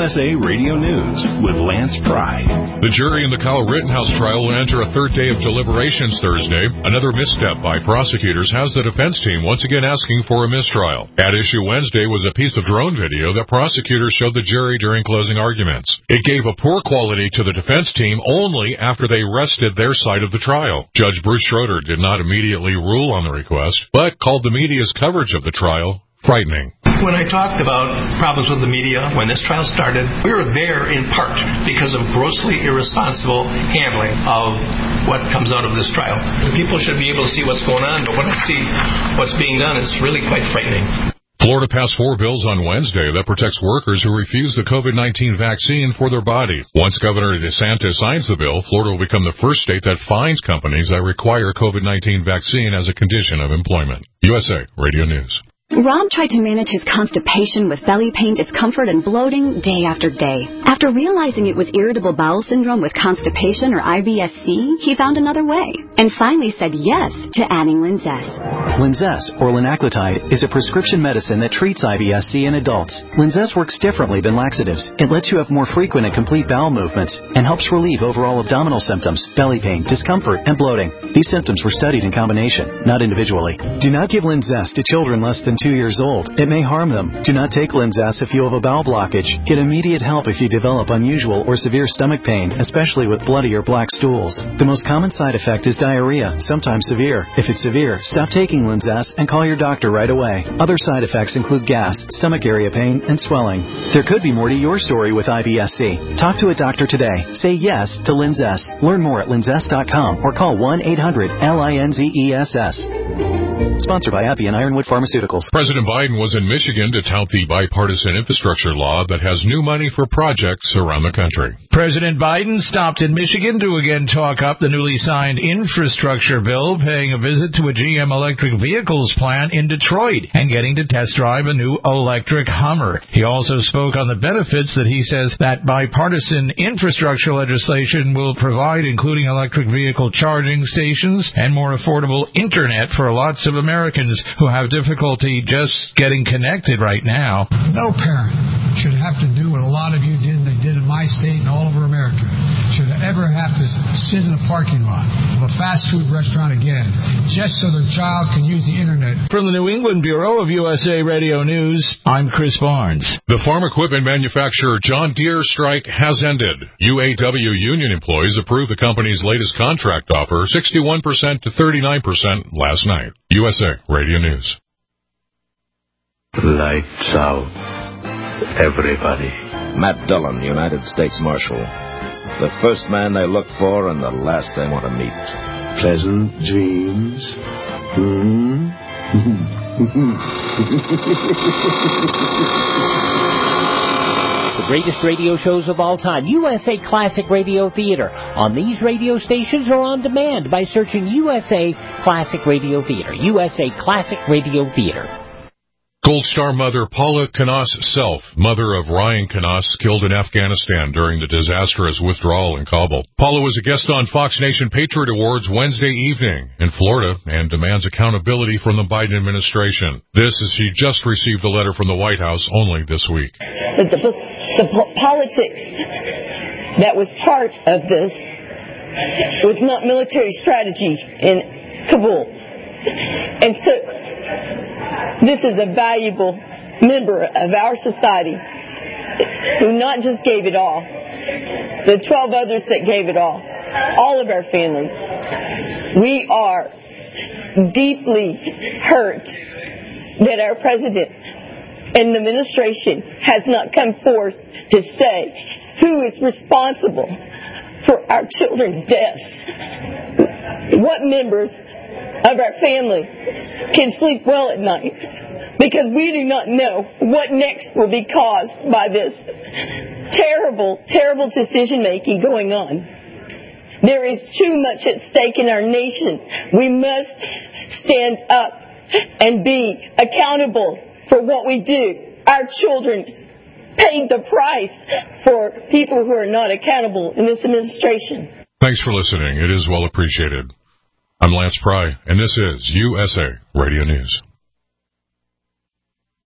USA Radio News with Lance Pry. The jury in the Kyle Rittenhouse trial will enter a third day of deliberations Thursday. Another misstep by prosecutors has the defense team once again asking for a mistrial. At issue Wednesday was a piece of drone video that prosecutors showed the jury during closing arguments. It gave a poor quality to the defense team only after they rested their side of the trial. Judge Bruce Schroeder did not immediately rule on the request, but called the media's coverage of the trial frightening. When I talked about problems with the media when this trial started, we were there in part because of grossly irresponsible handling of what comes out of this trial. People should be able to see what's going on, but when I see what's being done, it's really quite frightening. Florida passed 4 bills on Wednesday that protects workers who refuse the COVID-19 vaccine for their body. Once Governor DeSantis signs the bill, Florida will become the first state that fines companies that require COVID-19 vaccine as a condition of employment. USA Radio News. Rob tried to manage his constipation with belly pain, discomfort, and bloating day after day. After realizing it was irritable bowel syndrome with constipation or IBS-C, he found another way and finally said yes to adding Linzess. Linzess, or linaclotide, is a prescription medicine that treats IBS-C in adults. Linzess works differently than laxatives. It lets you have more frequent and complete bowel movements and helps relieve overall abdominal symptoms, belly pain, discomfort, and bloating. These symptoms were studied in combination, not individually. Do not give Linzess to children less than 2 years old. It may harm them. Do not take Linzess if you have a bowel blockage. Get immediate help if you develop unusual or severe stomach pain, especially with bloody or black stools. The most common side effect is diarrhea, sometimes severe. If it's severe, stop taking Linzess and call your doctor right away. Other side effects include gas, stomach area pain, and swelling. There could be more to your story with IBS-C. Talk to a doctor today. Say yes to Linzess. Learn more at linzess.com or call 1-800-LINZESS. Sponsored by AbbVie and Ironwood Pharmaceuticals. President Biden was in Michigan to tout the bipartisan infrastructure law that has new money for projects around the country. President Biden stopped in Michigan to again talk up the newly signed infrastructure bill, paying a visit to a GM electric vehicles plant in Detroit and getting to test drive a new electric Hummer. He also spoke on the benefits that he says that bipartisan infrastructure legislation will provide, including electric vehicle charging stations and more affordable internet for lots of Americans who have difficulty just getting connected right now. No parent should have to do what a lot of you did and they did in my state and all over America. Should ever have to sit in the parking lot of a fast food restaurant again just so their child can use the internet. From the New England Bureau of USA Radio News, I'm Chris Barnes. The farm equipment manufacturer John Deere strike has ended. UAW union employees approved the company's latest contract offer, 61% to 39% last night. USA Radio News. Lights out. Everybody. Matt Dillon, United States Marshal. The first man they look for and the last they want to meet. Pleasant dreams. The greatest radio shows of all time, USA Classic Radio Theater, on these radio stations or on demand by searching USA Classic Radio Theater. USA Classic Radio Theater. Gold Star mother Paula Knaus Self, mother of Ryan Knaus, killed in Afghanistan during the disastrous withdrawal in Kabul. Paula was a guest on Fox Nation Patriot Awards Wednesday evening in Florida and demands accountability from the Biden administration. This as she just received a letter from the White House only this week. The politics that was part of this was not military strategy in Kabul. And so this is a valuable member of our society who not just gave it all, the 12 others that gave it all of our families. We are deeply hurt that our president and the administration has not come forth to say who is responsible for our children's deaths. What members of our family can sleep well at night, because we do not know what next will be caused by this terrible, terrible decision-making going on. There is too much at stake in our nation. We must stand up and be accountable for what we do. Our children paid the price for people who are not accountable in this administration. Thanks for listening. It is well appreciated. I'm Lance Pry, and this is USA Radio News.